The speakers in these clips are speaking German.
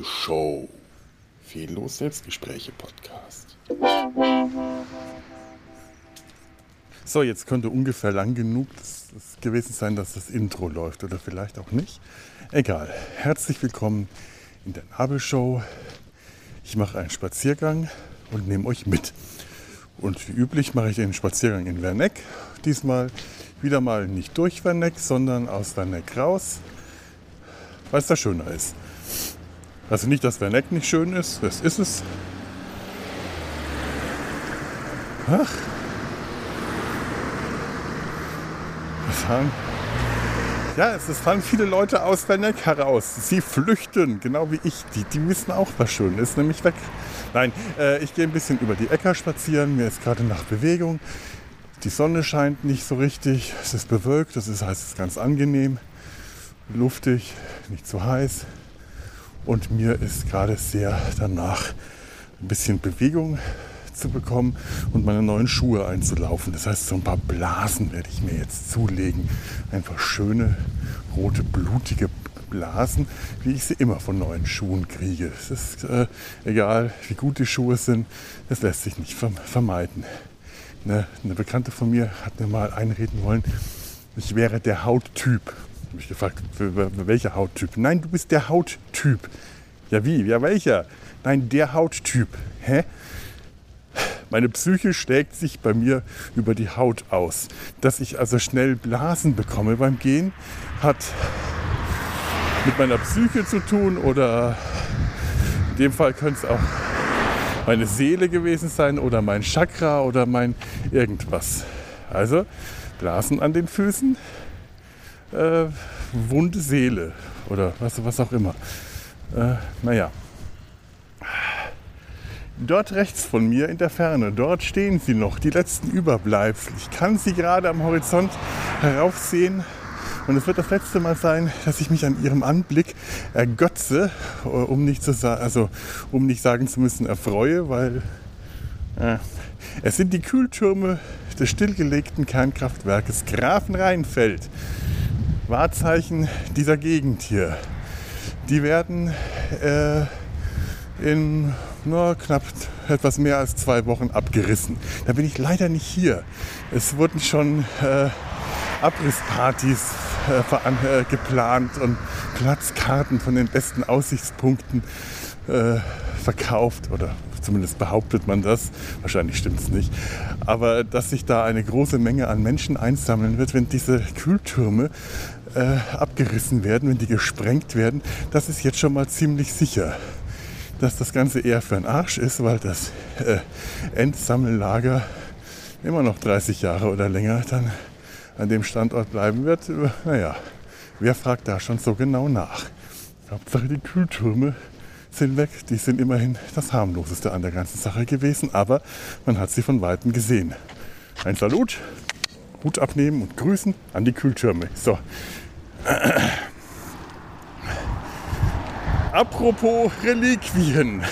Nabelshow. Fehllos Selbstgespräche Podcast. So, jetzt könnte ungefähr lang genug das gewesen sein, dass das Intro läuft oder vielleicht auch nicht. Egal. Herzlich willkommen in der Nabelshow. Ich mache einen Spaziergang und nehme euch mit. Und wie üblich mache ich den Spaziergang in Werneck. Diesmal wieder mal nicht durch Werneck, sondern aus Werneck raus, weil es da schöner ist. Also nicht, dass Werneck nicht schön ist, das ist es. Ach. Es fahren viele Leute aus Werneck heraus. Sie flüchten, genau wie ich. Die wissen auch, was schön ist, nämlich weg. Nein, ich gehe ein bisschen über die Äcker spazieren. Mir ist gerade nach Bewegung. Die Sonne scheint nicht so richtig. Es ist bewölkt, das heißt, es ist ganz angenehm. Luftig, nicht zu heiß. Und mir ist gerade sehr danach, ein bisschen Bewegung zu bekommen und meine neuen Schuhe einzulaufen. Das heißt, so ein paar Blasen werde ich mir jetzt zulegen. Einfach schöne, rote, blutige Blasen, wie ich sie immer von neuen Schuhen kriege. Es ist egal, wie gut die Schuhe sind, das lässt sich nicht vermeiden. Eine Bekannte von mir hat mir mal einreden wollen, ich wäre der Hauttyp. Ich habe mich gefragt, welcher Hauttyp? Nein, du bist der Hauttyp. Ja wie? Ja welcher? Nein, der Hauttyp. Hä? Meine Psyche schlägt sich bei mir über die Haut aus. Dass ich also schnell Blasen bekomme beim Gehen, hat mit meiner Psyche zu tun oder in dem Fall könnte es auch meine Seele gewesen sein oder mein Chakra oder mein irgendwas. Also Blasen an den Füßen, wunde Seele oder was auch immer. Dort rechts von mir in der Ferne, dort stehen sie noch, die letzten Überbleibsel. Ich kann sie gerade am Horizont heraufsehen und es wird das letzte Mal sein, dass ich mich an ihrem Anblick ergötze, um nicht sagen zu müssen erfreue, weil es sind die Kühltürme des stillgelegten Kernkraftwerkes Grafenrheinfeld. Wahrzeichen dieser Gegend hier. Die werden in knapp etwas mehr als 2 Wochen abgerissen. Da bin ich leider nicht hier. Es wurden schon Abrisspartys geplant und Platzkarten von den besten Aussichtspunkten verkauft oder zumindest behauptet man das. Wahrscheinlich stimmt es nicht. Aber dass sich da eine große Menge an Menschen einsammeln wird, wenn diese Kühltürme abgerissen werden, wenn die gesprengt werden, das ist jetzt schon mal ziemlich sicher. Dass das Ganze eher für den Arsch ist, weil das Endsammellager immer noch 30 Jahre oder länger dann an dem Standort bleiben wird. Wer fragt da schon so genau nach? Hauptsache die Kühltürme sind weg. Die sind immerhin das harmloseste an der ganzen Sache gewesen, aber man hat sie von Weitem gesehen. Ein Salut, Hut abnehmen und grüßen an die Kühltürme. So. Apropos Reliquien.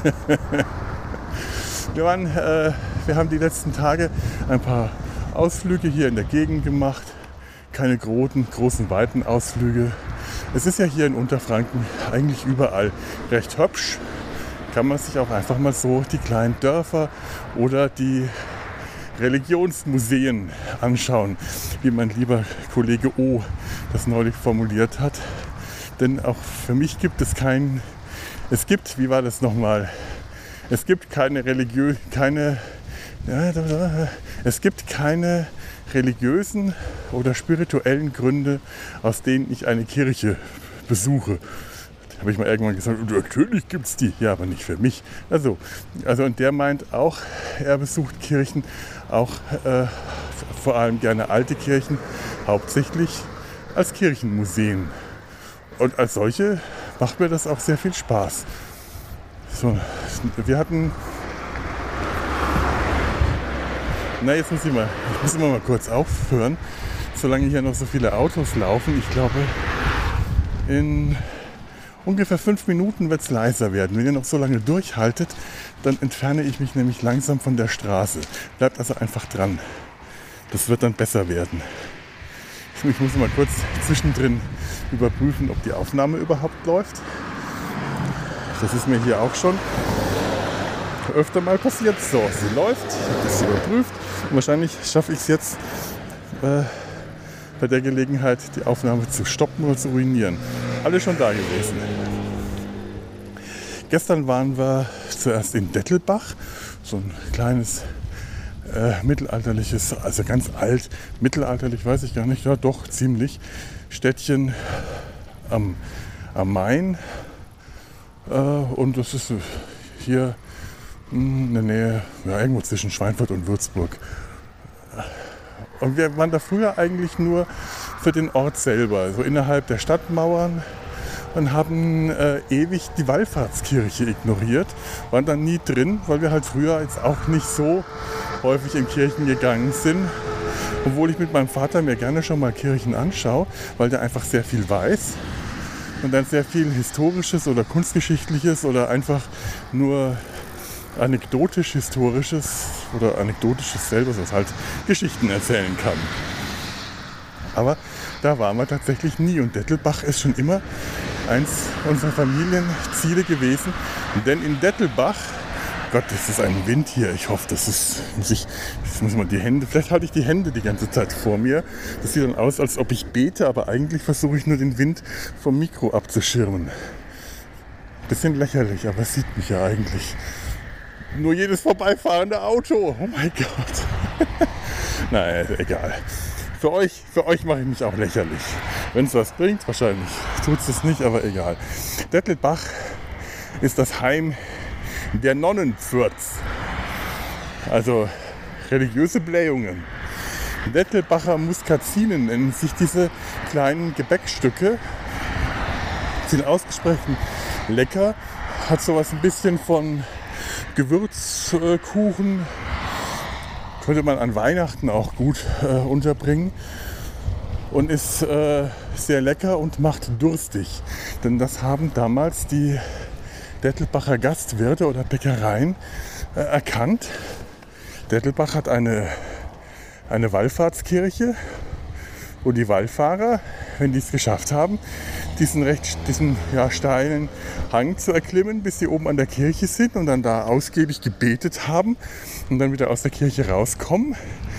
Wir haben die letzten Tage ein paar Ausflüge hier in der Gegend gemacht. Keine großen, weiten Ausflüge. Es ist ja hier in Unterfranken eigentlich überall recht hübsch. Kann man sich auch einfach mal so die kleinen Dörfer oder die Religionsmuseen anschauen, wie mein lieber Kollege O. das neulich formuliert hat. Denn auch für mich gibt es keine religiösen oder spirituellen Gründe, aus denen ich eine Kirche besuche. Da habe ich mal irgendwann gesagt, natürlich gibt es die, ja, aber nicht für mich. Also und der meint auch, er besucht Kirchen, auch vor allem gerne alte Kirchen, hauptsächlich als Kirchenmuseen. Und als solche macht mir das auch sehr viel Spaß. So, jetzt muss ich immer mal kurz aufhören, solange hier noch so viele Autos laufen. Ich glaube, in ungefähr 5 Minuten wird es leiser werden. Wenn ihr noch so lange durchhaltet, dann entferne ich mich nämlich langsam von der Straße. Bleibt also einfach dran. Das wird dann besser werden. Ich muss mal kurz zwischendrin überprüfen, ob die Aufnahme überhaupt läuft. Das ist mir hier auch schon öfter mal passiert. So, sie läuft, ich habe das überprüft und wahrscheinlich schaffe ich es jetzt bei der Gelegenheit, die Aufnahme zu stoppen oder zu ruinieren. Alle schon da gewesen. Gestern waren wir zuerst in Dettelbach, so ein kleines mittelalterliches, also ganz alt, mittelalterlich weiß ich gar nicht, ja doch ziemlich, Städtchen am Main. Und das ist hier in der Nähe, ja, irgendwo zwischen Schweinfurt und Würzburg. Und wir waren da früher eigentlich nur für den Ort selber, so innerhalb der Stadtmauern, und haben ewig die Wallfahrtskirche ignoriert, waren dann nie drin, weil wir halt früher jetzt auch nicht so häufig in Kirchen gegangen sind. Obwohl ich mit meinem Vater mir gerne schon mal Kirchen anschaue, weil der einfach sehr viel weiß und dann sehr viel Historisches oder Kunstgeschichtliches oder einfach nur anekdotisch-historisches oder anekdotisches selber, was halt Geschichten erzählen kann. Aber da waren wir tatsächlich nie und Dettelbach ist schon immer eins unserer Familienziele gewesen. Denn in Dettelbach, Gott, das ist ein Wind hier. Ich hoffe, das muss man die Hände, vielleicht halte ich die Hände die ganze Zeit vor mir. Das sieht dann aus, als ob ich bete, aber eigentlich versuche ich nur den Wind vom Mikro abzuschirmen. Bisschen lächerlich, aber es sieht mich ja eigentlich nur jedes vorbeifahrende Auto. Oh mein Gott. Naja, egal. Für euch mache ich mich auch lächerlich. Wenn es was bringt, wahrscheinlich tut es nicht, aber egal. Dettelbach ist das Heim der Nonnenpfürz, also religiöse Blähungen. Dettelbacher Muskazinen nennen sich diese kleinen Gebäckstücke, sind ausgesprochen lecker, hat sowas ein bisschen von Gewürzkuchen, könnte man an Weihnachten auch gut unterbringen und ist sehr lecker und macht durstig, denn das haben damals die Dettelbacher Gastwirte oder Bäckereien erkannt. Dettelbach hat eine Wallfahrtskirche, wo die Wallfahrer, wenn die es geschafft haben, diesen steilen Hang zu erklimmen, bis sie oben an der Kirche sind und dann da ausgiebig gebetet haben und dann wieder aus der Kirche rauskommen,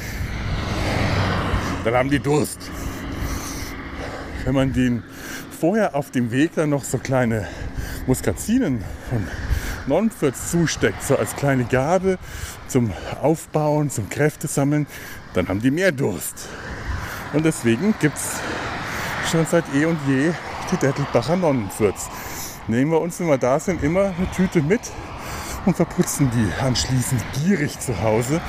dann haben die Durst. Wenn man den vorher auf dem Weg dann noch so kleine Muskazinen von Nonnenpfürz zusteckt, so als kleine Gabe zum Aufbauen, zum Kräftesammeln, dann haben die mehr Durst. Und deswegen gibt es schon seit eh und je die Dettelbacher Nonnenpfürz. Nehmen wir uns, wenn wir da sind, immer eine Tüte mit und verputzen die anschließend gierig zu Hause.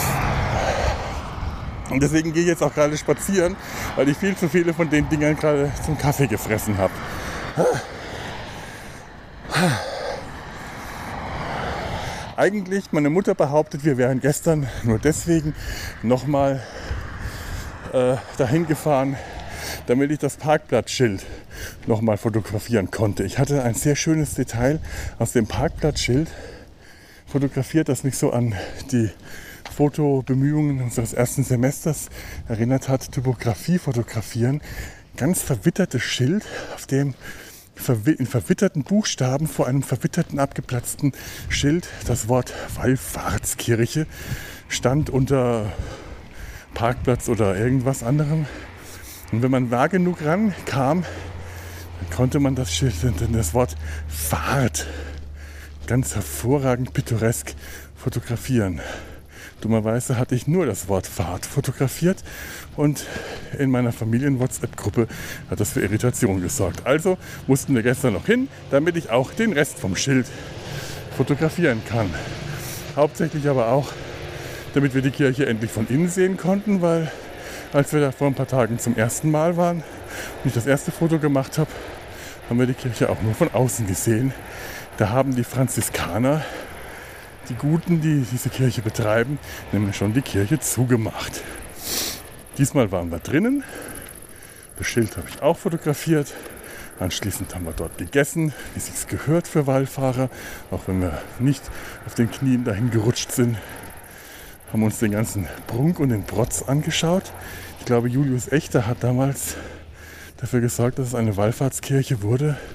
Und deswegen gehe ich jetzt auch gerade spazieren, weil ich viel zu viele von den Dingern gerade zum Kaffee gefressen habe. Eigentlich, meine Mutter behauptet, wir wären gestern nur deswegen nochmal dahin gefahren, damit ich das Parkplatzschild nochmal fotografieren konnte. Ich hatte ein sehr schönes Detail aus dem Parkplatzschild fotografiert, das mich so an die Fotobemühungen unseres ersten Semesters erinnert hat. Typografie fotografieren. Ganz verwittertes Schild, auf dem in verwitterten Buchstaben vor einem verwitterten, abgeplatzten Schild das Wort Wallfahrtskirche stand unter Parkplatz oder irgendwas anderem. Und wenn man nah genug rankam, dann konnte man das Schild, das Wort Fahrt ganz hervorragend pittoresk fotografieren. Dummerweise hatte ich nur das Wort Fahrt fotografiert und in meiner Familien-WhatsApp-Gruppe hat das für Irritation gesorgt. Also mussten wir gestern noch hin, damit ich auch den Rest vom Schild fotografieren kann. Hauptsächlich aber auch, damit wir die Kirche endlich von innen sehen konnten, weil als wir da vor ein paar Tagen zum ersten Mal waren und ich das erste Foto gemacht habe, haben wir die Kirche auch nur von außen gesehen. Da haben die Franziskaner, die Guten, die diese Kirche betreiben, nämlich schon die Kirche zugemacht. Diesmal waren wir drinnen. Das Schild habe ich auch fotografiert. Anschließend haben wir dort gegessen, wie es sich gehört für Wallfahrer, auch wenn wir nicht auf den Knien dahin gerutscht sind. Haben uns den ganzen Prunk und den Protz angeschaut. Ich glaube, Julius Echter hat damals dafür gesorgt, dass es eine Wallfahrtskirche wurde,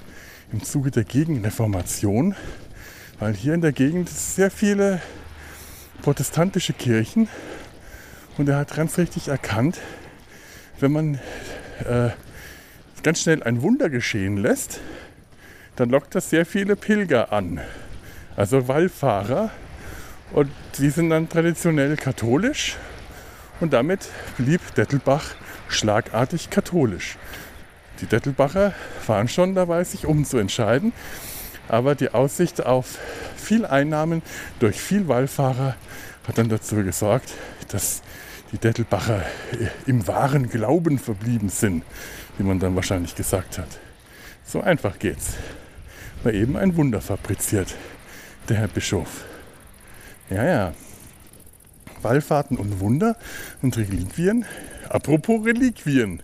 im Zuge der Gegenreformation, weil hier in der Gegend sehr viele protestantische Kirchen und er hat ganz richtig erkannt, wenn man ganz schnell ein Wunder geschehen lässt, dann lockt das sehr viele Pilger an, also Wallfahrer, und die sind dann traditionell katholisch und damit blieb Dettelbach schlagartig katholisch. Die Dettelbacher waren schon dabei, sich umzuentscheiden, aber die Aussicht auf viel Einnahmen durch viel Wallfahrer hat dann dazu gesorgt, dass die Dettelbacher im wahren Glauben verblieben sind, wie man dann wahrscheinlich gesagt hat. So einfach geht's. War eben ein Wunder fabriziert, der Herr Bischof. Ja. Wallfahrten und Wunder und Reliquien. Apropos Reliquien.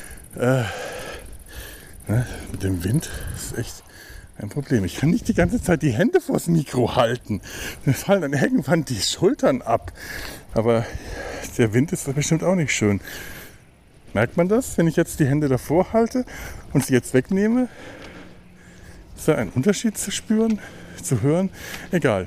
Mit dem Wind ist echt ein Problem. Ich kann nicht die ganze Zeit die Hände vors Mikro halten. Mir fallen dann irgendwann die Schultern ab. Aber der Wind ist bestimmt auch nicht schön. Merkt man das, wenn ich jetzt die Hände davor halte und sie jetzt wegnehme? Ist da ein Unterschied zu spüren, zu hören? Egal.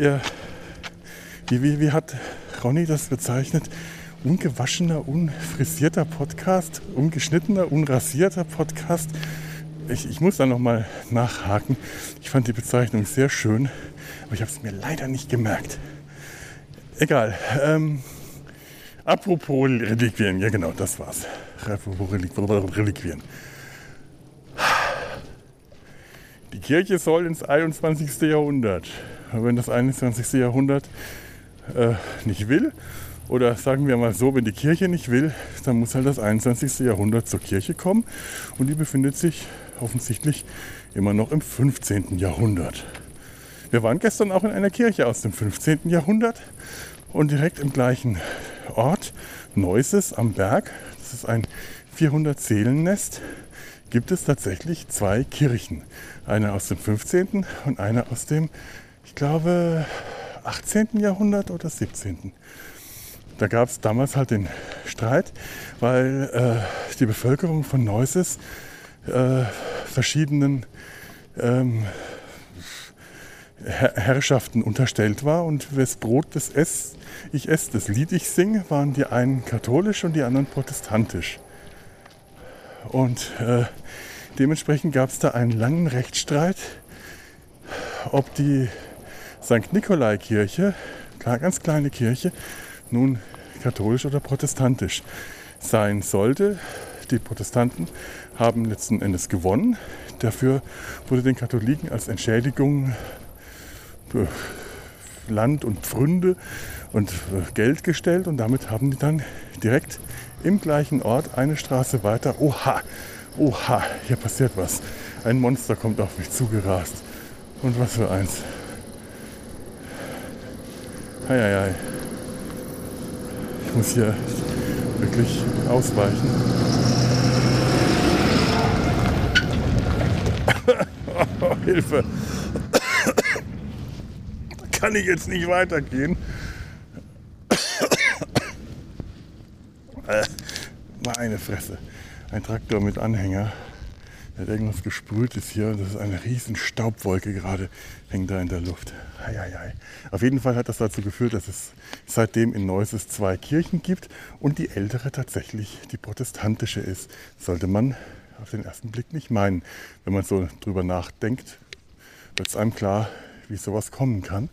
Wie hat Ronny das bezeichnet? Ungewaschener, unfrisierter Podcast, ungeschnittener, unrasierter Podcast. Ich muss da nochmal nachhaken. Ich fand die Bezeichnung sehr schön, aber ich habe es mir leider nicht gemerkt. Egal. Apropos Reliquien, ja genau, das war's. Apropos Reliquien. Die Kirche soll ins 21. Jahrhundert. Aber wenn das 21. Jahrhundert nicht will, oder sagen wir mal so, wenn die Kirche nicht will, dann muss halt das 21. Jahrhundert zur Kirche kommen. Und die befindet sich offensichtlich immer noch im 15. Jahrhundert. Wir waren gestern auch in einer Kirche aus dem 15. Jahrhundert und direkt im gleichen Ort, Neuses am Berg, das ist ein 400-Seelennest, gibt es tatsächlich 2 Kirchen. Eine aus dem 15. und eine aus dem, ich glaube, 18. Jahrhundert oder 17. Da gab es damals halt den Streit, weil die Bevölkerung von Neuses verschiedenen Herrschaften unterstellt war und das Brot das ich esse, das Lied ich singe, waren die einen katholisch und die anderen protestantisch. Und dementsprechend gab es da einen langen Rechtsstreit, ob die St. Nikolai-Kirche, ganz kleine Kirche, nun katholisch oder protestantisch sein sollte. Die Protestanten haben letzten Endes gewonnen. Dafür wurde den Katholiken als Entschädigung Land und Pfründe und Geld gestellt und damit haben die dann direkt im gleichen Ort eine Straße weiter. Oha, hier passiert was. Ein Monster kommt auf mich zugerast. Und was für eins. Eieiei. Ich muss hier wirklich ausweichen. Oh, Hilfe. Kann ich jetzt nicht weitergehen? Meine Fresse. Ein Traktor mit Anhänger. Der hat irgendwas Gesprühtes hier. Das ist eine riesen Staubwolke gerade. Hängt da in der Luft. Eieiei. Auf jeden Fall hat das dazu geführt, dass es seitdem in Neuses 2 Kirchen gibt und die ältere tatsächlich die protestantische ist. Sollte man auf den ersten Blick nicht meinen. Wenn man so drüber nachdenkt, wird es einem klar, wie sowas kommen kann.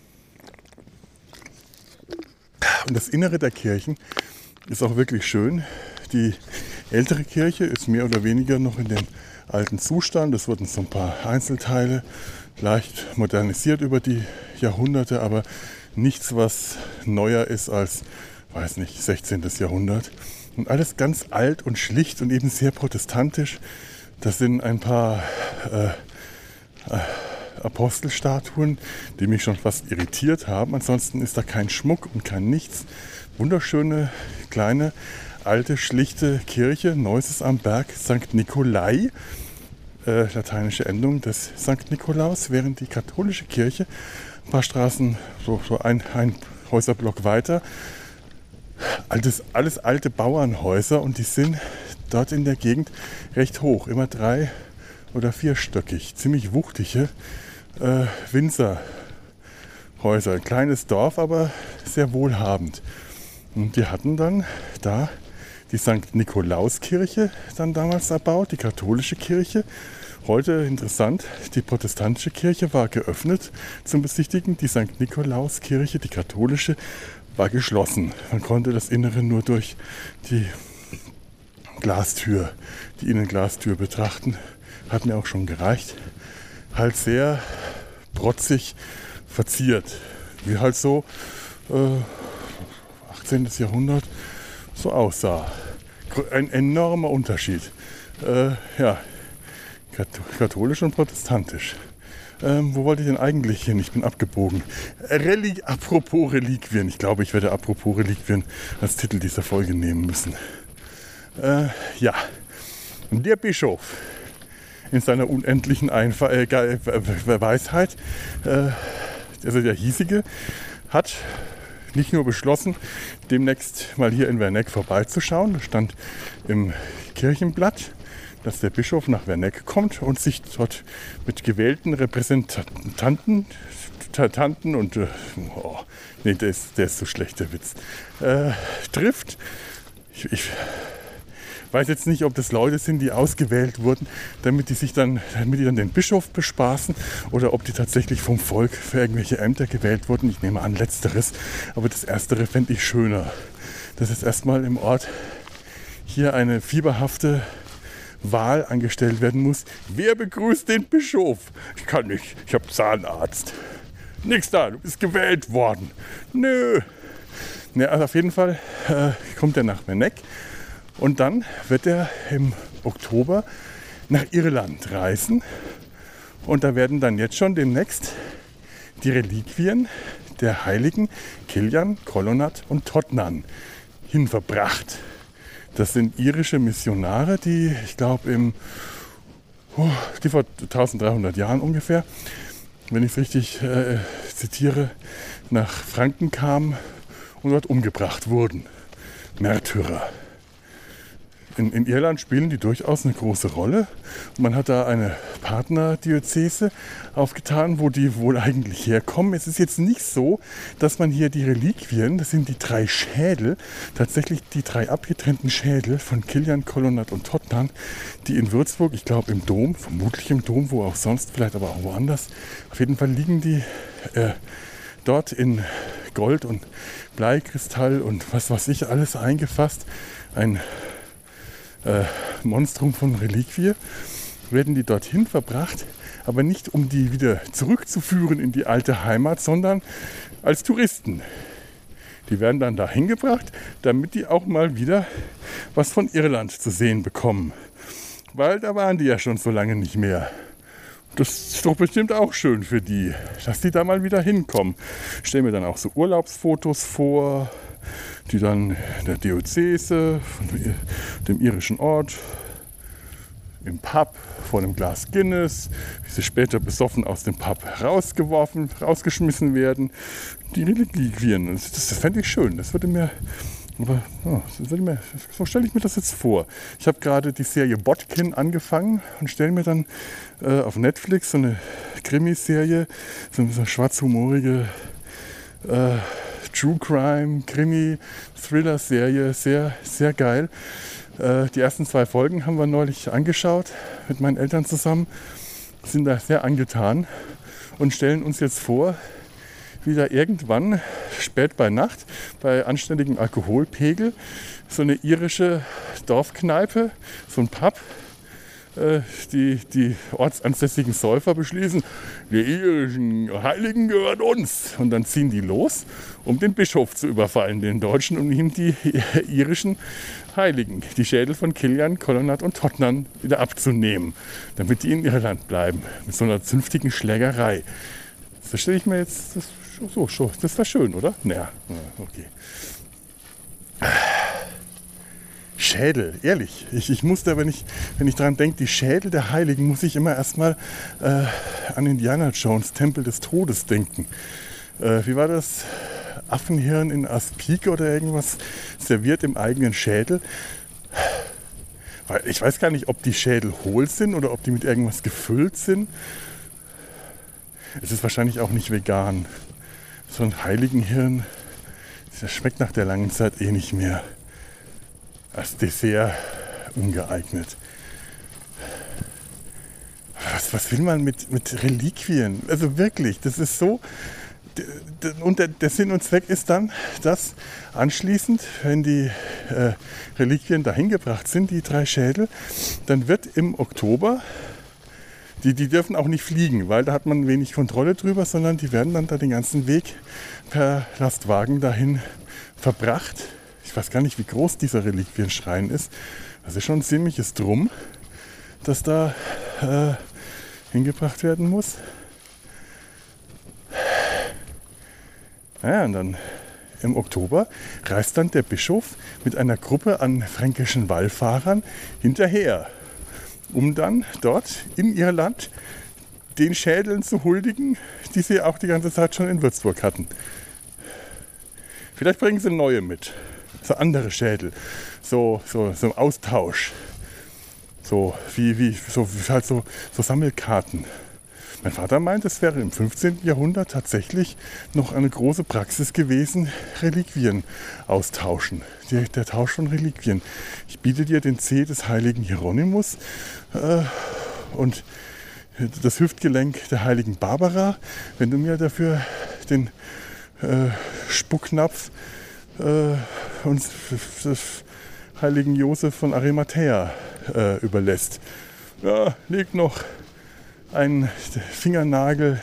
Und das Innere der Kirchen ist auch wirklich schön. Die ältere Kirche ist mehr oder weniger noch in dem alten Zustand. Es wurden so ein paar Einzelteile leicht modernisiert über die Jahrhunderte, aber nichts, was neuer ist als, 16. Jahrhundert. Und alles ganz alt und schlicht und eben sehr protestantisch. Das sind ein paar Apostelstatuen, die mich schon fast irritiert haben. Ansonsten ist da kein Schmuck und kein nichts. Wunderschöne, kleine, alte, schlichte Kirche, Neuses am Berg, St. Nikolai, lateinische Endung des St. Nikolaus, während die katholische Kirche ein paar Straßen, so ein Häuserblock weiter, alles alte Bauernhäuser und die sind dort in der Gegend recht hoch, immer 3 oder vierstöckig, ziemlich wuchtige Winzerhäuser. Ein kleines Dorf, aber sehr wohlhabend. Und die hatten dann da die St. Nikolauskirche dann damals erbaut, die katholische Kirche. Heute interessant, die protestantische Kirche war geöffnet zum Besichtigen. Die St. Nikolauskirche, die katholische, war geschlossen. Man konnte das Innere nur durch die Glastür, die Innenglastür betrachten. Hat mir auch schon gereicht. Halt sehr protzig verziert. Wie halt so 18. Jahrhundert so aussah. Ein enormer Unterschied. Katholisch und protestantisch. Wo wollte ich denn eigentlich hin? Ich bin abgebogen. Apropos Reliquien. Ich glaube, ich werde apropos Reliquien als Titel dieser Folge nehmen müssen. Der Bischof in seiner unendlichen Weisheit, also der hiesige, hat nicht nur beschlossen, demnächst mal hier in Werneck vorbeizuschauen. Das stand im Kirchenblatt, dass der Bischof nach Werneck kommt und sich dort mit gewählten Repräsentanten und der ist so schlecht, der Witz, trifft. Ich weiß jetzt nicht, ob das Leute sind, die ausgewählt wurden, damit die dann den Bischof bespaßen, oder ob die tatsächlich vom Volk für irgendwelche Ämter gewählt wurden. Ich nehme an, letzteres, aber das erstere fände ich schöner. Dass jetzt erstmal im Ort hier eine fieberhafte Wahl angestellt werden muss. Wer begrüßt den Bischof? Ich kann nicht, ich habe Zahnarzt. Nix da, du bist gewählt worden. Nö. Ja, also auf jeden Fall kommt er nach Werneck. Und dann wird er im Oktober nach Irland reisen. Und da werden dann jetzt schon demnächst die Reliquien der Heiligen Cillian, Colonnat und Totnan hinverbracht. Das sind irische Missionare, die, ich glaube, die vor 1300 Jahren ungefähr, wenn ich es richtig zitiere, nach Franken kamen und dort umgebracht wurden. Märtyrer. In Irland spielen die durchaus eine große Rolle. Man hat da eine Partnerdiözese aufgetan, wo die wohl eigentlich herkommen. Es ist jetzt nicht so, dass man hier die Reliquien, das sind die 3 Schädel, tatsächlich die 3 abgetrennten Schädel von Cillian, Colonnat und Totnan, die in Würzburg, ich glaube im Dom, vermutlich im Dom, wo auch sonst, vielleicht aber auch woanders, auf jeden Fall liegen die dort in Gold und Bleikristall und was weiß ich alles eingefasst. Ein Monstrum von Reliquie, werden die dorthin verbracht, aber nicht um die wieder zurückzuführen in die alte Heimat, sondern als Touristen. Die werden dann dahin gebracht, damit die auch mal wieder was von Irland zu sehen bekommen. Weil da waren die ja schon so lange nicht mehr. Das ist doch bestimmt auch schön für die, dass die da mal wieder hinkommen. Ich stelle mir dann auch so Urlaubsfotos vor, die dann der Diözese, von dem irischen Ort, im Pub vor einem Glas Guinness, wie sie später besoffen aus dem Pub rausgeschmissen werden. Die Reliquien, das fände ich schön. So stelle ich mir das jetzt vor. Ich habe gerade die Serie Botkin angefangen und stelle mir dann auf Netflix so eine Krimiserie, so eine schwarzhumorige True Crime, Krimi, Thriller-Serie, sehr, sehr geil. Die ersten 2 Folgen haben wir neulich angeschaut mit meinen Eltern zusammen, sind da sehr angetan und stellen uns jetzt vor, wie da irgendwann spät bei Nacht bei anständigem Alkoholpegel so eine irische Dorfkneipe, so ein Pub, die ortsansässigen Säufer beschließen, die irischen Heiligen gehören uns. Und dann ziehen die los, um den Bischof zu überfallen, den Deutschen, und ihm die irischen Heiligen, die Schädel von Cillian, Colonnat und Totnan, wieder abzunehmen, damit die in Irland bleiben, mit so einer zünftigen Schlägerei. Das stelle ich mir jetzt das war schön, oder? Naja, okay. Schädel, ehrlich. Ich musste, wenn ich daran denke, die Schädel der Heiligen, muss ich immer erstmal an Indiana Jones, Tempel des Todes denken. Wie war das? Affenhirn in Aspik oder irgendwas serviert im eigenen Schädel. Weil ich weiß gar nicht, ob die Schädel hohl sind oder ob die mit irgendwas gefüllt sind. Es ist wahrscheinlich auch nicht vegan. So ein Heiligenhirn, das schmeckt nach der langen Zeit eh nicht mehr. Als Dessert ungeeignet. Was will man mit Reliquien? Also wirklich, das ist so. Und der Sinn und Zweck ist dann, dass anschließend, wenn die Reliquien dahin gebracht sind, die 3 Schädel, dann wird im Oktober, die dürfen auch nicht fliegen, weil da hat man wenig Kontrolle drüber, sondern die werden dann da den ganzen Weg per Lastwagen dahin verbracht. Ich weiß gar nicht, wie groß dieser Reliquienschrein ist. Das ist schon ein ziemliches Drum, das da hingebracht werden muss. Ja, und dann im Oktober reist dann der Bischof mit einer Gruppe an fränkischen Wallfahrern hinterher, um dann dort in ihr Land den Schädeln zu huldigen, die sie auch die ganze Zeit schon in Würzburg hatten. Vielleicht bringen sie neue mit, so andere Schädel, so im Austausch, so Sammelkarten. Mein Vater meint, es wäre im 15. Jahrhundert tatsächlich noch eine große Praxis gewesen, Reliquien austauschen. Der Tausch von Reliquien. Ich biete dir den Zeh des heiligen Hieronymus und das Hüftgelenk der heiligen Barbara, wenn du mir dafür den Spucknapf und des heiligen Josef von Arimathäa überlässt. Ja, liegt noch ein Fingernagel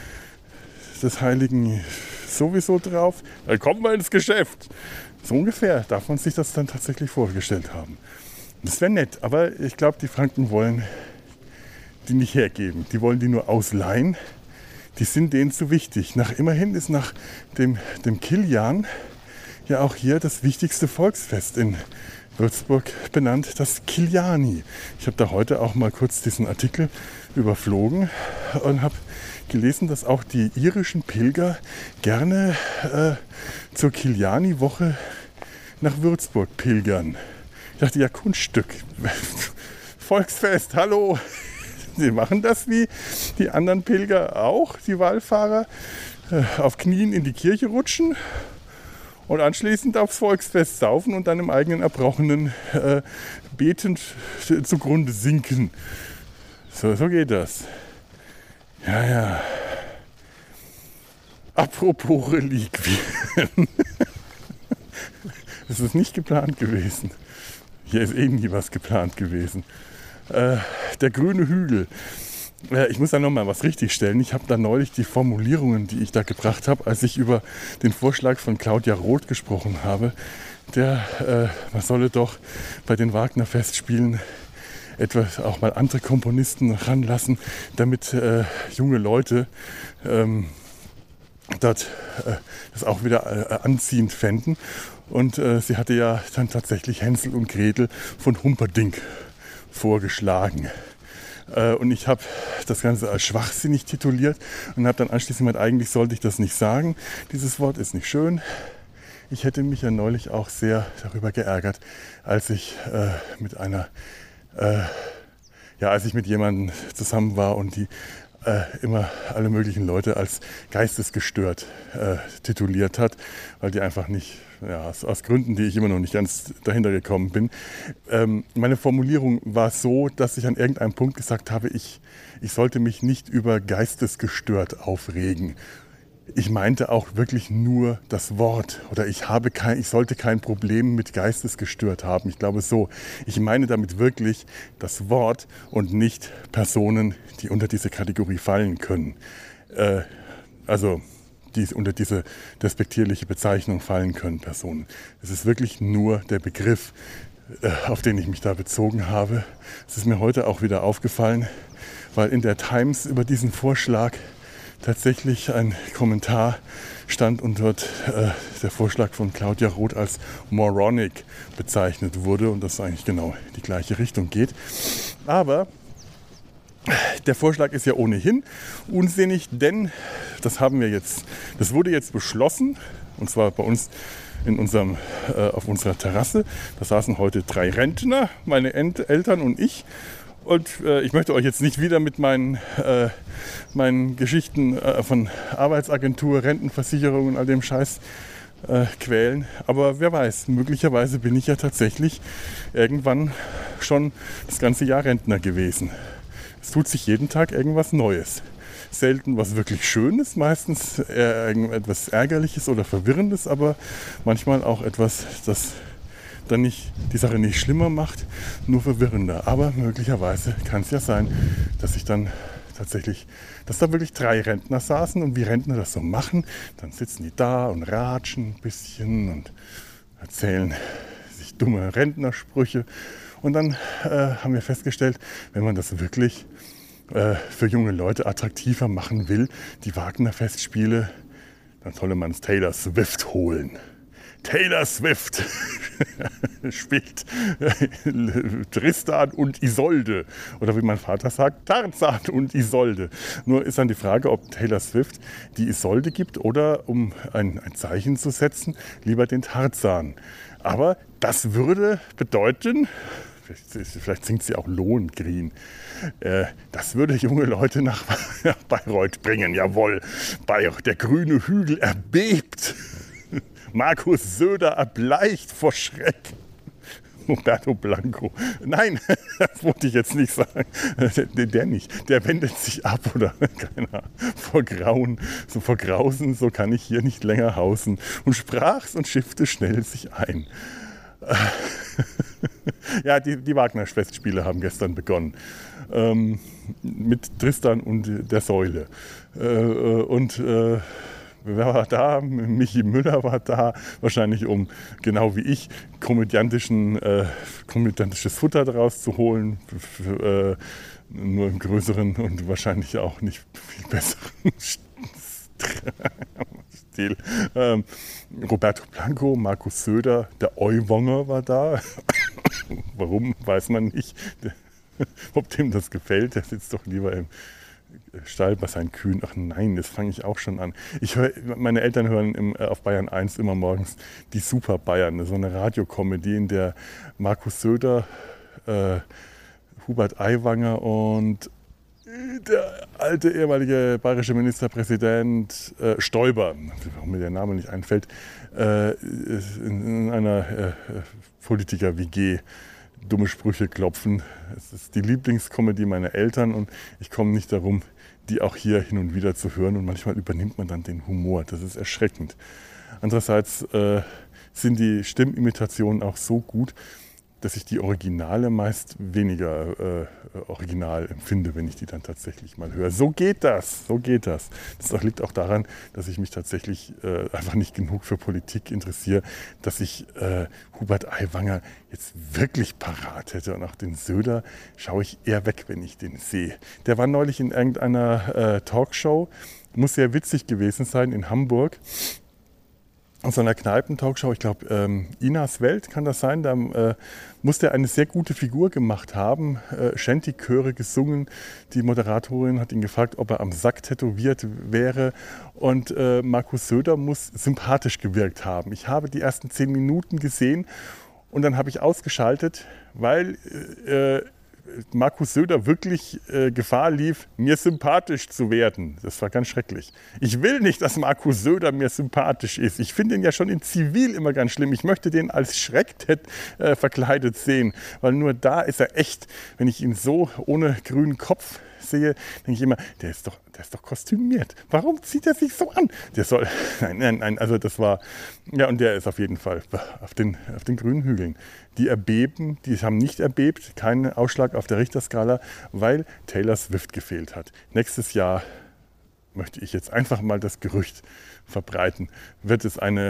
des Heiligen sowieso drauf. Dann kommen wir ins Geschäft. So ungefähr darf man sich das dann tatsächlich vorgestellt haben. Das wäre nett, aber ich glaube, die Franken wollen die nicht hergeben. Die wollen die nur ausleihen. Die sind denen zu wichtig. Immerhin ist nach dem Kilian ja auch hier das wichtigste Volksfest in Würzburg benannt, das Kiliani. Ich habe da heute auch mal kurz diesen Artikel überflogen und habe gelesen, dass auch die irischen Pilger gerne zur Kiliani-Woche nach Würzburg pilgern. Ich dachte, ja, Kunststück. Volksfest, hallo. Sie machen das wie die anderen Pilger auch, die Wallfahrer, auf Knien in die Kirche rutschen und anschließend aufs Volksfest saufen und dann im eigenen Erbrochenen betend zugrunde sinken. So geht das. Ja. Apropos Reliquien. Das ist nicht geplant gewesen. Hier ist eh nie was geplant gewesen. Der grüne Hügel. Ich muss da nochmal was richtigstellen. Ich habe da neulich die Formulierungen, die ich da gebracht habe, als ich über den Vorschlag von Claudia Roth gesprochen habe, man solle doch bei den Wagner-Festspielen etwas auch mal andere Komponisten ranlassen, damit junge Leute dort das auch wieder anziehend fänden. Und sie hatte ja dann tatsächlich Hänsel und Gretel von Humperdinck vorgeschlagen. Und ich habe das Ganze als schwachsinnig tituliert und habe dann anschließend gemeint, eigentlich sollte ich das nicht sagen. Dieses Wort ist nicht schön. Ich hätte mich ja neulich auch sehr darüber geärgert, als ich mit jemandem zusammen war und die immer alle möglichen Leute als geistesgestört tituliert hat, weil die einfach nicht, aus Gründen, die ich immer noch nicht ganz dahinter gekommen bin. Meine Formulierung war so, dass ich an irgendeinem Punkt gesagt habe, ich sollte mich nicht über geistesgestört aufregen. Ich meinte auch wirklich nur das Wort oder ich sollte kein Problem mit geistesgestört haben. Ich glaube so, ich meine damit wirklich das Wort und nicht Personen, die unter diese Kategorie fallen können. Die unter diese despektierliche Bezeichnung fallen können, Personen. Es ist wirklich nur der Begriff, auf den ich mich da bezogen habe. Es ist mir heute auch wieder aufgefallen, weil in der Times über diesen Vorschlag tatsächlich ein Kommentar stand und dort der Vorschlag von Claudia Roth als moronic bezeichnet wurde und das eigentlich genau die gleiche Richtung geht. Aber der Vorschlag ist ja ohnehin unsinnig, denn das wurde jetzt beschlossen, und zwar bei uns auf unserer Terrasse. Da saßen heute 3 Rentner, meine Eltern und ich. Und ich möchte euch jetzt nicht wieder mit meinen Geschichten von Arbeitsagentur, Rentenversicherung und all dem Scheiß quälen. Aber wer weiß, möglicherweise bin ich ja tatsächlich irgendwann schon das ganze Jahr Rentner gewesen. Es tut sich jeden Tag irgendwas Neues. Selten was wirklich Schönes, meistens eher irgendetwas Ärgerliches oder Verwirrendes, aber manchmal auch etwas, das dann nicht die Sache nicht schlimmer macht, nur verwirrender. Aber möglicherweise kann es ja sein, dass da wirklich 3 Rentner saßen und wie Rentner das so machen, dann sitzen die da und ratschen ein bisschen und erzählen sich dumme Rentnersprüche. Und dann haben wir festgestellt, wenn man das wirklich für junge Leute attraktiver machen will, die Wagner-Festspiele, dann solle man es Taylor Swift holen. Taylor Swift spielt Tristan und Isolde. Oder wie mein Vater sagt, Tarzan und Isolde. Nur ist dann die Frage, ob Taylor Swift die Isolde gibt oder, um ein Zeichen zu setzen, lieber den Tarzan. Aber das würde bedeuten, vielleicht singt sie auch Lohengrin, das würde junge Leute nach Bayreuth bringen. Jawohl, der grüne Hügel erbebt. Markus Söder erbleicht vor Schreck. Roberto Blanco. Nein, das wollte ich jetzt nicht sagen. Der nicht. Der wendet sich ab oder keine Ahnung, vor Grauen, so vor Grausen, so kann ich hier nicht länger hausen. Und sprach's und schiffte schnell sich ein. Ja, die Wagner-Festspiele haben gestern begonnen. Mit Tristan und der Säule. Wer war da? Michi Müller war da, wahrscheinlich um, genau wie ich, komödiantisches Futter daraus zu holen, nur im größeren und wahrscheinlich auch nicht viel besseren Stil. Roberto Blanco, Markus Söder, der Euwonger war da. Warum, weiß man nicht. Ob dem das gefällt, der sitzt doch lieber im Stall bei seinen Kühen. Ach nein, das fange ich auch schon an. Meine Eltern hören auf Bayern 1 immer morgens die Super Bayern, so eine Radiokomödie, in der Markus Söder, Hubert Aiwanger und der alte ehemalige bayerische Ministerpräsident Stoiber, warum mir der Name nicht einfällt, in einer Politiker-WG dumme Sprüche klopfen. Es ist die Lieblingskomödie meiner Eltern und ich komme nicht darum, die auch hier hin und wieder zu hören. Und manchmal übernimmt man dann den Humor. Das ist erschreckend. Andererseits sind die Stimmimitationen auch so gut, dass ich die Originale meist weniger original empfinde, wenn ich die dann tatsächlich mal höre. So geht das. Das liegt auch daran, dass ich mich tatsächlich einfach nicht genug für Politik interessiere, dass ich Hubert Aiwanger jetzt wirklich parat hätte. Und auch den Söder schaue ich eher weg, wenn ich den sehe. Der war neulich in irgendeiner Talkshow, muss sehr witzig gewesen sein, in Hamburg. Aus so einer Kneipen-Talkshow, ich glaube Inas Welt kann das sein, da muss der eine sehr gute Figur gemacht haben, Shanty-Chöre gesungen, die Moderatorin hat ihn gefragt, ob er am Sack tätowiert wäre und Markus Söder muss sympathisch gewirkt haben. Ich habe die ersten 10 Minuten gesehen und dann habe ich ausgeschaltet, weil Markus Söder wirklich Gefahr lief, mir sympathisch zu werden. Das war ganz schrecklich. Ich will nicht, dass Markus Söder mir sympathisch ist. Ich finde ihn ja schon in Zivil immer ganz schlimm. Ich möchte den als Schreck verkleidet sehen, weil nur da ist er echt. Wenn ich ihn so ohne grünen Kopf sehe, denke ich immer, der ist doch kostümiert. Warum zieht er sich so an? Nein, also das war, ja, und der ist auf jeden Fall auf den grünen Hügeln. Die erbeben, die haben nicht erbebt, keinen Ausschlag auf der Richterskala, weil Taylor Swift gefehlt hat. Nächstes Jahr möchte ich jetzt einfach mal das Gerücht verbreiten, wird es eine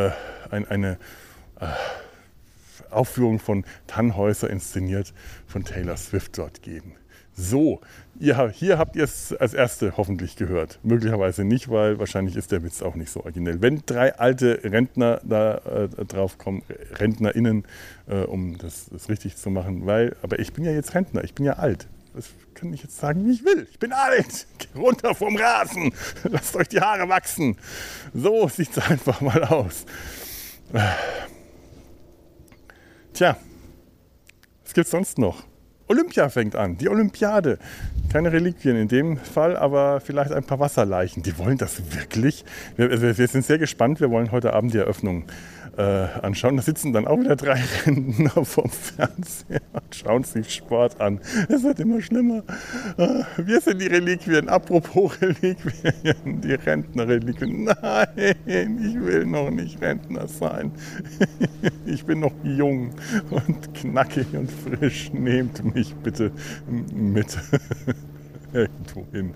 Aufführung von Tannhäuser inszeniert von Taylor Swift dort geben. So, hier habt ihr es als Erste hoffentlich gehört. Möglicherweise nicht, weil wahrscheinlich ist der Witz auch nicht so originell. Wenn 3 alte Rentner da drauf kommen, RentnerInnen, um das richtig zu machen, aber ich bin ja jetzt Rentner, ich bin ja alt. Das kann ich jetzt sagen, wie ich will. Ich bin alt. Geh runter vom Rasen. Lasst euch die Haare wachsen. So sieht es einfach mal aus. Tja, was gibt's sonst noch? Olympia fängt an, die Olympiade. Keine Reliquien in dem Fall, aber vielleicht ein paar Wasserleichen. Die wollen das wirklich? Wir sind sehr gespannt. Wir wollen heute Abend die Eröffnung anschauen. Da sitzen dann auch wieder 3 Rentner vorm Fernseher und schauen sich Sport an. Es wird immer schlimmer. Wir sind die Reliquien. Apropos Reliquien, die Rentner-Reliquien. Nein, ich will noch nicht Rentner sein. Ich bin noch jung und knackig und frisch. Nehmt mich bitte mit. Irgendwo hin.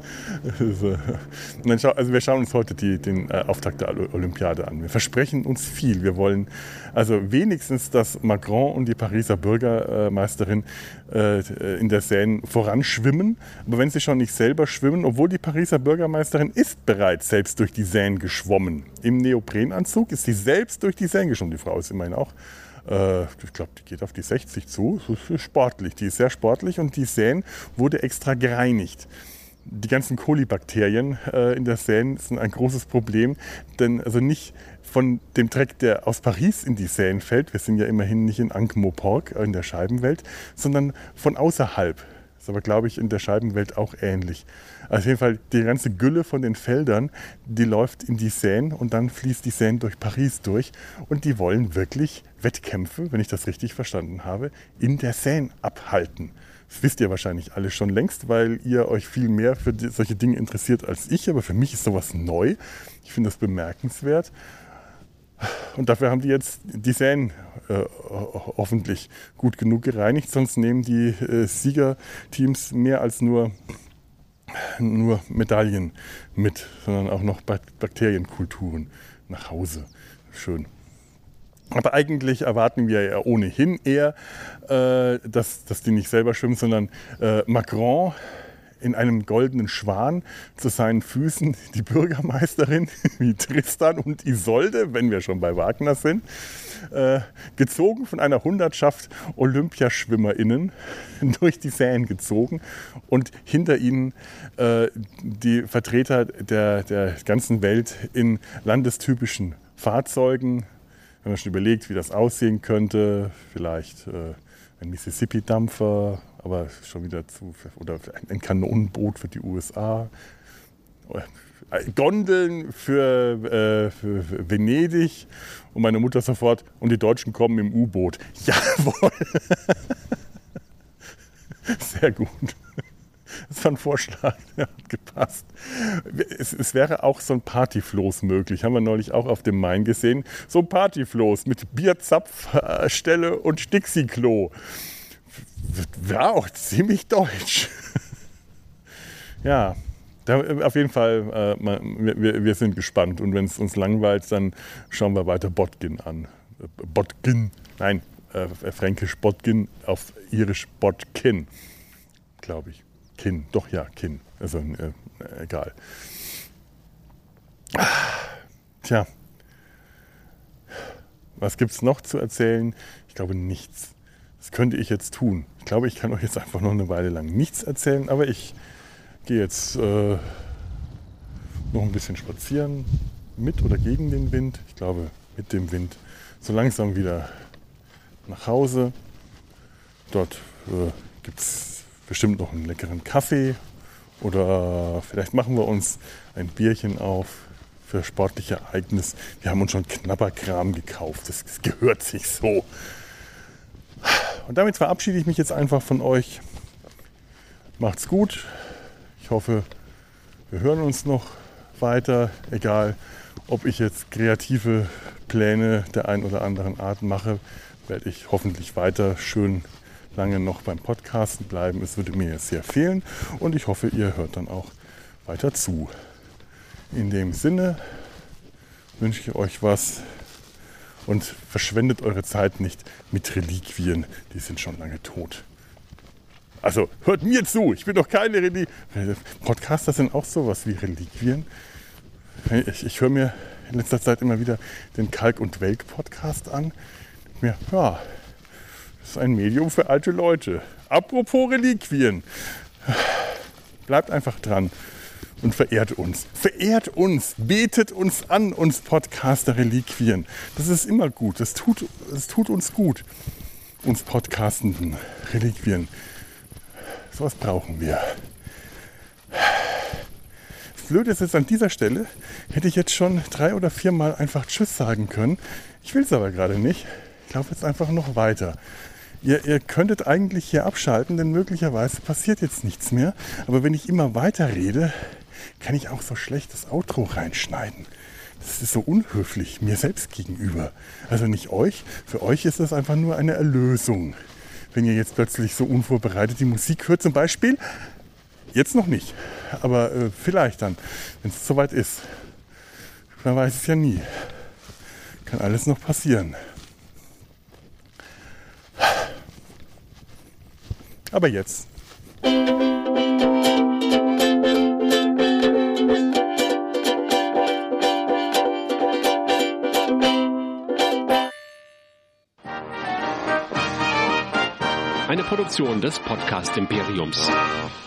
Also wir schauen uns heute den Auftakt der Olympiade an. Wir versprechen uns viel. Wir wollen also wenigstens, dass Macron und die Pariser Bürgermeisterin in der Seine voranschwimmen. Aber wenn sie schon nicht selber schwimmen, obwohl die Pariser Bürgermeisterin ist bereits selbst durch die Seine geschwommen. Im Neoprenanzug ist sie selbst durch die Seine geschwommen. Die Frau ist immerhin auch. Ich glaube, die geht auf die 60 zu. Das ist sportlich. Die ist sehr sportlich und die Seine wurde extra gereinigt. Die ganzen Kolibakterien in der Seine sind ein großes Problem, denn also nicht von dem Dreck, der aus Paris in die Seine fällt, wir sind ja immerhin nicht in Ankh-Morpork in der Scheibenwelt, sondern von außerhalb. Ist aber, glaube ich, in der Scheibenwelt auch ähnlich. Also auf jeden Fall die ganze Gülle von den Feldern, die läuft in die Seine und dann fließt die Seine durch Paris durch. Und die wollen wirklich Wettkämpfe, wenn ich das richtig verstanden habe, in der Seine abhalten. Das wisst ihr wahrscheinlich alle schon längst, weil ihr euch viel mehr für solche Dinge interessiert als ich. Aber für mich ist sowas neu. Ich finde das bemerkenswert. Und dafür haben die jetzt die Seine hoffentlich gut genug gereinigt. Sonst nehmen die Siegerteams mehr als nur Medaillen mit, sondern auch noch Bakterienkulturen nach Hause. Schön. Aber eigentlich erwarten wir ja ohnehin eher, dass die nicht selber schwimmen, sondern Macron in einem goldenen Schwan zu seinen Füßen die Bürgermeisterin wie Tristan und Isolde, wenn wir schon bei Wagner sind, gezogen von einer Hundertschaft OlympiaschwimmerInnen durch die Seine gezogen und hinter ihnen die Vertreter der ganzen Welt in landestypischen Fahrzeugen. Wenn man schon überlegt, wie das aussehen könnte, vielleicht ein Mississippi-Dampfer, aber schon wieder oder ein Kanonenboot für die USA, Gondeln für Venedig und meine Mutter sofort, und die Deutschen kommen im U-Boot. Jawohl! Sehr gut. Das war ein Vorschlag, der hat gepasst. Es wäre auch so ein Partyfloß möglich, haben wir neulich auch auf dem Main gesehen. So ein Partyfloß mit Bierzapfstelle und Stixi-Klo. War auch ziemlich deutsch. Ja, auf jeden Fall, wir sind gespannt. Und wenn es uns langweilt, dann schauen wir weiter Botkin an. Botkin, nein, fränkisch Botkin, auf irisch Botkin, glaube ich. Kin, doch ja, Kin. Also egal. Tja, was gibt es noch zu erzählen? Ich glaube nichts. Das könnte ich jetzt tun. Ich glaube, ich kann euch jetzt einfach noch eine Weile lang nichts erzählen, aber ich gehe jetzt noch ein bisschen spazieren, mit oder gegen den Wind. Ich glaube, mit dem Wind. So langsam wieder nach Hause. Dort gibt es bestimmt noch einen leckeren Kaffee oder vielleicht machen wir uns ein Bierchen auf für sportliche Ereignis. Wir haben uns schon Knabberkram gekauft, das gehört sich so. Und damit verabschiede ich mich jetzt einfach von euch. Macht's gut. Ich hoffe, wir hören uns noch weiter, egal ob ich jetzt kreative Pläne der ein oder anderen Art mache, werde ich hoffentlich weiter schön lange noch beim Podcasten bleiben. Es würde mir jetzt sehr fehlen und ich hoffe, ihr hört dann auch weiter zu. In dem Sinne wünsche ich euch was und verschwendet eure Zeit nicht mit Reliquien, die sind schon lange tot. Also hört mir zu, ich bin doch keine Reliquien. Podcaster sind auch sowas wie Reliquien. Ich höre mir in letzter Zeit immer wieder den Kalk und Welk Podcast an. Ja, das ist ein Medium für alte Leute. Apropos Reliquien. Bleibt einfach dran und verehrt uns. Verehrt uns, betet uns an, uns Podcaster-Reliquien. Das ist immer gut, das tut uns gut, uns podcastenden Reliquien. Sowas brauchen wir. Das Blöde ist jetzt, an dieser Stelle hätte ich jetzt schon 3 oder 4 Mal einfach Tschüss sagen können. Ich will es aber gerade nicht. Ich laufe jetzt einfach noch weiter. Ihr könntet eigentlich hier abschalten, denn möglicherweise passiert jetzt nichts mehr. Aber wenn ich immer weiter rede, kann ich auch so schlecht das Outro reinschneiden. Das ist so unhöflich mir selbst gegenüber. Also nicht euch. Für euch ist das einfach nur eine Erlösung. Wenn ihr jetzt plötzlich so unvorbereitet die Musik hört zum Beispiel. Jetzt noch nicht. Aber vielleicht dann, wenn es soweit ist. Man weiß es ja nie. Kann alles noch passieren. Aber jetzt. Eine Produktion des Podcast Imperiums.